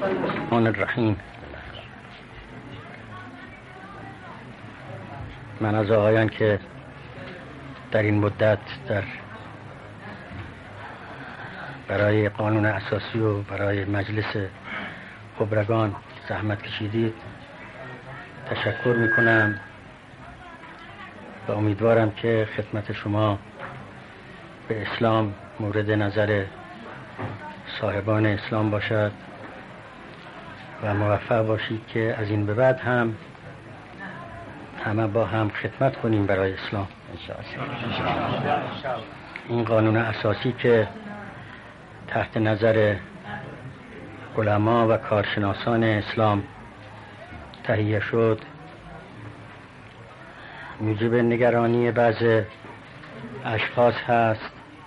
الرحمن الرحیم. من از آقایان که در این مدت برای قانون اساسی و برای مجلس خبرگان زحمت کشیدید تشکر میکنم و امیدوارم که خدمت شما به اسلام مورد نظر صاحبان اسلام باشد و موفق باشید که از این به بعد هم همه با هم خدمت کنیم برای اسلام. این قانون اساسی که تحت نظر علما و کارشناسان اسلام تهیه شد موجب نگرانی بعض اشخاص هست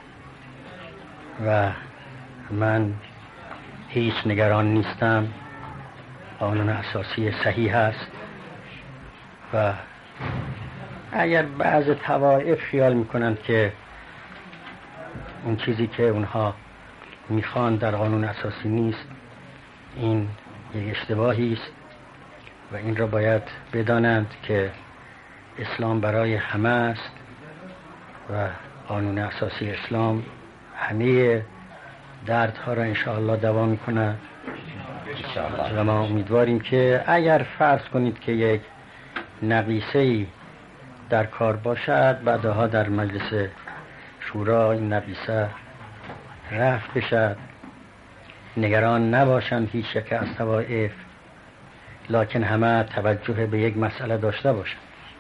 و من هیچ نگران نیستم. قانون اساسی صحیح است و اگر بعض طوائف خیال میکنند که اون چیزی که اونها میخوان در قانون اساسی نیست، این یک اشتباهی است و این را باید بدانند که اسلام برای همه است و قانون اساسی اسلام همه دردها را انشاءالله دوا میکنه و ما امیدواریم که اگر فرض کنید که یک نقیصه‌ای در کار باشد بعدها در مجلس شورا این نقیصه رفع بشد، نگران نباشند هیچ یک از طوائف، لکن همه توجه به یک مسئله داشته باشند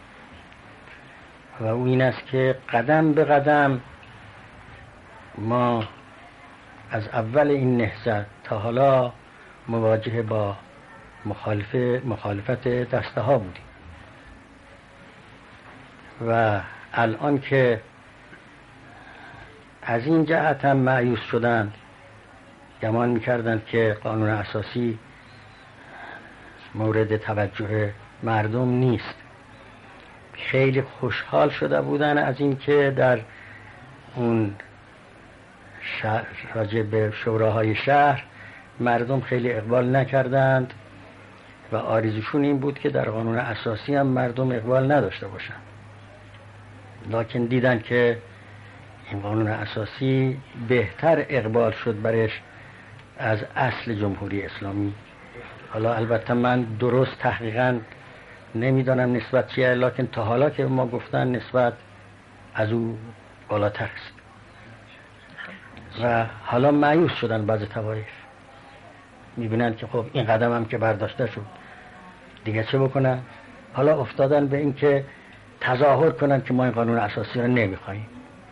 و او این است که قدم به قدم ما از اول این نهضت تا حالا مواجه با مخالفت دسته ها بودیم و الان که از این جهت هم مایوس شدند، گمان میکردند که قانون اساسی مورد توجه مردم نیست، خیلی خوشحال شده بودن از این که در اون راجع به شوراهای شهر مردم خیلی اقبال نکردند و آرزوشون این بود که در قانون اساسی هم مردم اقبال نداشته باشند، لکن دیدن که این قانون اساسی بهتر اقبال شد برش از اصل جمهوری اسلامی. حالا البته من درست تحقیقا نمیدانم نسبت چیه، لکن تا حالا که ما گفتن نسبت از او بالاتر است و حالا مایوس شدن بعض طوایف، میبینن که خب این قدم هم که برداشته شد دیگه چه بکنن، حالا افتادن به این که تظاهر کنن که ما این قانون اساسی رو نمیخواییم.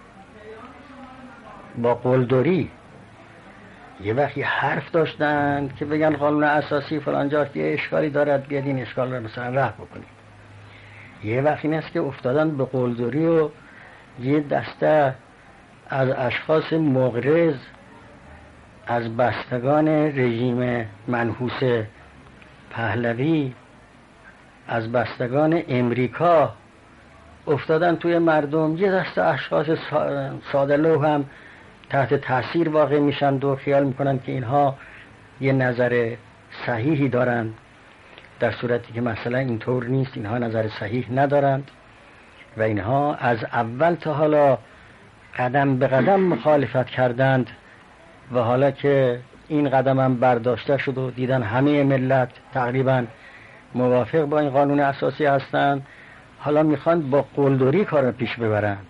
با قلدری یه وقتی حرف داشتن که بگن قانون اساسی فلان جا که اشکالی دارد بیاد این اشکال رو مثلا رفع بکنیم، یه وقتی این است که افتادن به قلدری و یه دسته از اشخاص مغرض از بستگان رژیم منحوس پهلوی، از بستگان امریکا افتادن توی مردم، یه دسته اشخاص ساده لوح هم تحت تاثیر واقع میشن و خیال میکنن که اینها یه نظر صحیحی دارند، در صورتی که مثلا اینطور نیست، اینها نظر صحیح ندارند و اینها از اول تا حالا قدم به قدم مخالفت کردند و حالا که این قدم هم برداشته شد و دیدن همه ملت تقریبا موافق با این قانون اساسی هستند، حالا میخوان با قلدری کار پیش ببرند،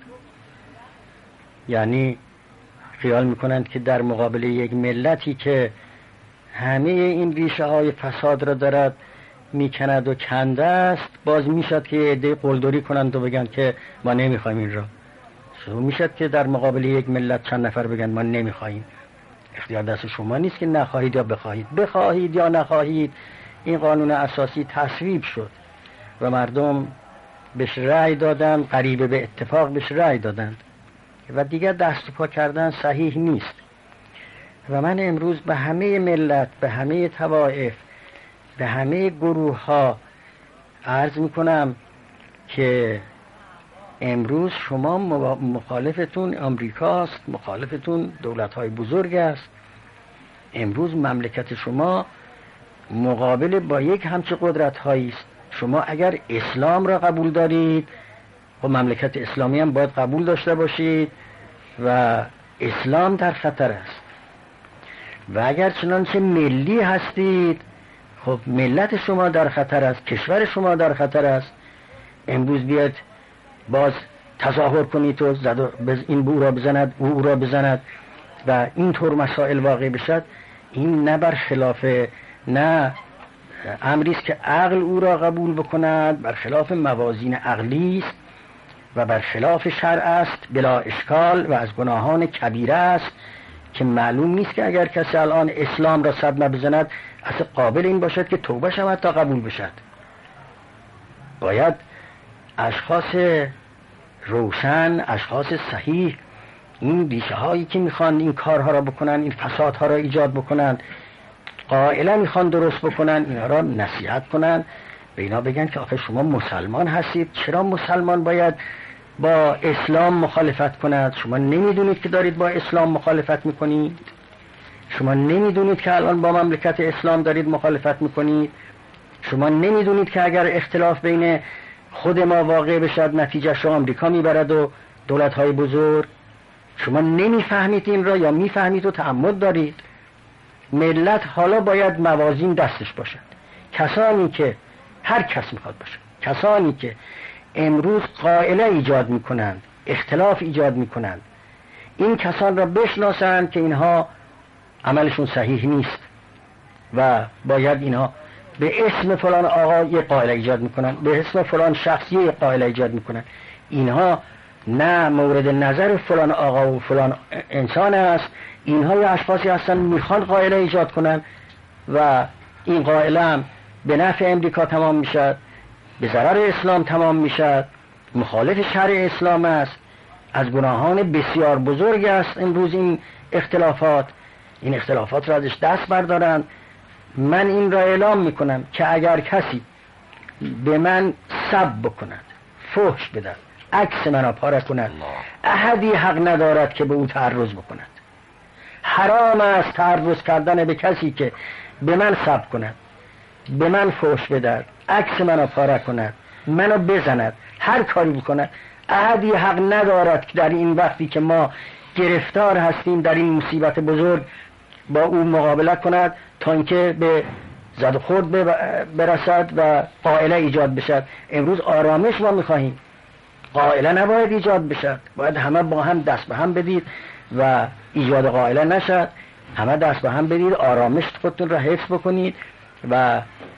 یعنی خیال میکنند که در مقابل یک ملتی که همه این ریشه های فساد را دارد میکند و کنده است، باز میشد که عده قلدری کنند و بگن که ما نمیخوایم این را. شروع میشد که در مقابل یک ملت چند نفر بگن ما نمیخوایم. اختیار دست شما نیست که نخواهید یا بخواهید، بخواهید یا نخواهید این قانون اساسی تصویب شد و مردم بهش رأی دادن، قریب به اتفاق بهش رأی دادند و دیگر دست و پا کردن صحیح نیست. و من امروز به همه ملت، به همه طوائف، به همه گروه ها عرض میکنم که امروز شما مخالفتون امریکاست، مخالفتون دولت های بزرگ است. امروز مملکت شما مقابل با یک همچه قدرت هایی است. شما اگر اسلام را قبول دارید، خب مملکت اسلامی هم باید قبول داشته باشید و اسلام در خطر است. و اگر چنانچه ملی هستید، خب ملت شما در خطر است، کشور شما در خطر است. امروز بیاد باز تظاهر کنید و این او را بزند، او را بزند و اینطور مسائل واقع بشد، این نه برخلاف، نه امری است که عقل او را قبول بکند، برخلاف موازین عقلی است و برخلاف شرع است بلا اشکال و از گناهان کبیره است که معلوم نیست که اگر کسی الان اسلام را صدمه بزند اصلا قابل این باشد که توبه شود تا قبول بشد. باید اشخاص روشن، اشخاص صحیح، این ریشه هایی که میخوان این کارها را بکنن، این فسادها را ایجاد بکنن، قائلا میخوان درست بکنن، اینا را نصیحت کنن، به اینا بگن که آخه شما مسلمان هستید، چرا مسلمان باید با اسلام مخالفت کند؟ شما نمیدونید که دارید با اسلام مخالفت میکنید؟ شما نمیدونید که الان با مملکت اسلام دارید مخالفت میکنید؟ شما نمیدونید که اگر اختلاف بین خود ما واقع بشد نتیجهش رو آمریکا میبرد و دولت‌های بزرگ؟ شما نمیفهمید این را یا میفهمید و تعمد دارید؟ ملت حالا باید موازین دستش باشد. کسانی که هر کس میخواد باشه، کسانی که امروز قائله ایجاد میکنند، اختلاف ایجاد میکنند، این کسان را بشناسند که اینها عملشون صحیح نیست و باید اینها به اسم فلان آقا یه قائله ایجاد میکنن، به اسم فلان شخصی یه قائله ایجاد میکنن. اینها نه مورد نظر فلان آقا و فلان انسان است، اینها یه اشخاصی هستن میخوان قائله ایجاد کنن و این قائله هم به نفع امریکا تمام میشد، به ضرر اسلام تمام میشد، مخالف شرع اسلام است، از گناهان بسیار بزرگ است امروز این اختلافات را ازش دست بردارن. من این را اعلام میکنم که اگر کسی به من سب بکند، فحش بدهد، عکس منو پاره کند، احدی حق ندارد که به او تعرض بکند. حرام است تعرض کردن به کسی که به من سب کند، به من فحش بدهد، عکس منو پاره کند، منو بزند، هر کاری بکند. احدی حق ندارد که در این وقتی که ما گرفتار هستیم در این مصیبت بزرگ با او مقابله کند تا اینکه به زد و خورد برسد و قائله ایجاد بشد. امروز آرامش ما میخواهیم، قائله نباید ایجاد بشد، باید همه با هم دست به هم بدید و ایجاد قائله نشد. همه دست به هم بدید، آرامش خودتون را حفظ بکنید و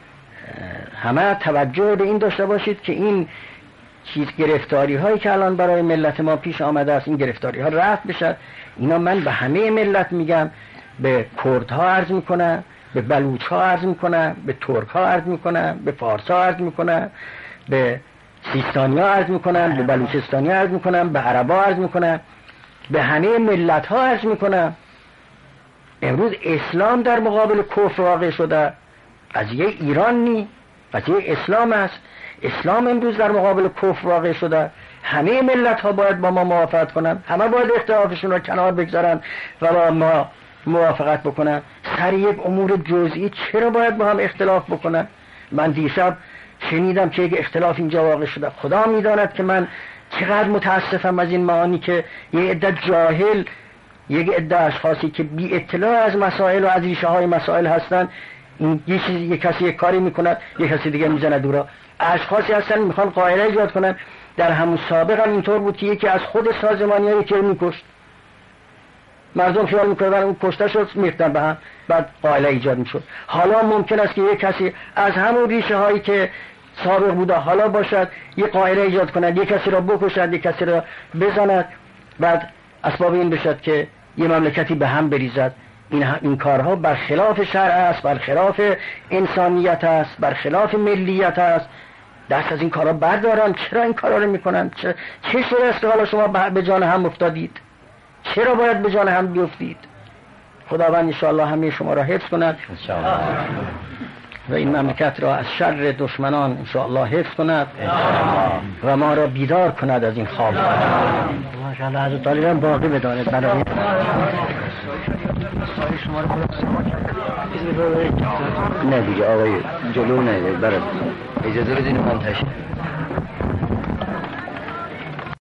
همه توجه به این داشته باشید که این گرفتاری هایی که الان برای ملت ما پیش آمده است، این گرفتاری ها رفع بشد. اینا من به همه ملت میگم، به کردها عرض میکنم، به بلوچ ها عرض میکنم، به ترک ها عرض میکنم، به فارس ها عرض میکنم، به سیستانی ها عرض میکنم، به بلوچستانی ها عرض میکنم، به عرب ها عرض میکنم، به همه ملت ها عرض میکنم. امروز اسلام در مقابل کفر واقع شده. قضیه ایران نی، قضیه اسلام است. اسلام امروز در مقابل کفر واقع شده. همه ملت ها باید با ما موافقت کنن، همه باید اختلافشون رو کنار بگذارن و با ما موافقت بکنن. سر یک امور جزئی چرا باید با هم اختلاف بکنن؟ من دیشب شنیدم که یک اختلاف اینجا واقع شده. خدا میداند که من چقدر متاسفم از این معانی که یه عده جاهل، یک عده اشخاصی که بی اطلاع از مسائل و از ریشه های مسائل هستن، این یه کسی یک کاری میکند، یک کسی دیگه میزنه دورا. اشخاصی هستن میخوان قائله ایجاد کنن. در همون سابق هم اینطور بود که یکی از خود سازمانی ها یکی رو میکشت، مردم خیال میکردن اون کشته شد، میختن به هم، بعد قائله ایجاد میشد. حالا ممکن است که یک کسی از همون ریشه هایی که سابق بوده حالا باشد یه قائله ایجاد کند، یک کسی را بکشد، یک کسی را بزند، بعد اسباب این بشد که یه مملکتی به هم بریزد. این کارها برخلاف شرع است، برخلاف انسانیت است، برخلاف ملیت است. دست از این کارها بردارن. چرا این کارها رو میکنن؟ چه شده است که حالا شما به جان هم افتادید؟ چرا باید به جان هم بیفتید؟ خداوند انشاءالله همه شما را حفظ کند و این مملکت را از شر دشمنان انشاءالله حفظ کند و ما را بیدار کند از این خواب. ماشاءالله حضرت طالبان باقی بداند برای شما را نه دیگه آقای جلو نه برد اجازه بدین منتشه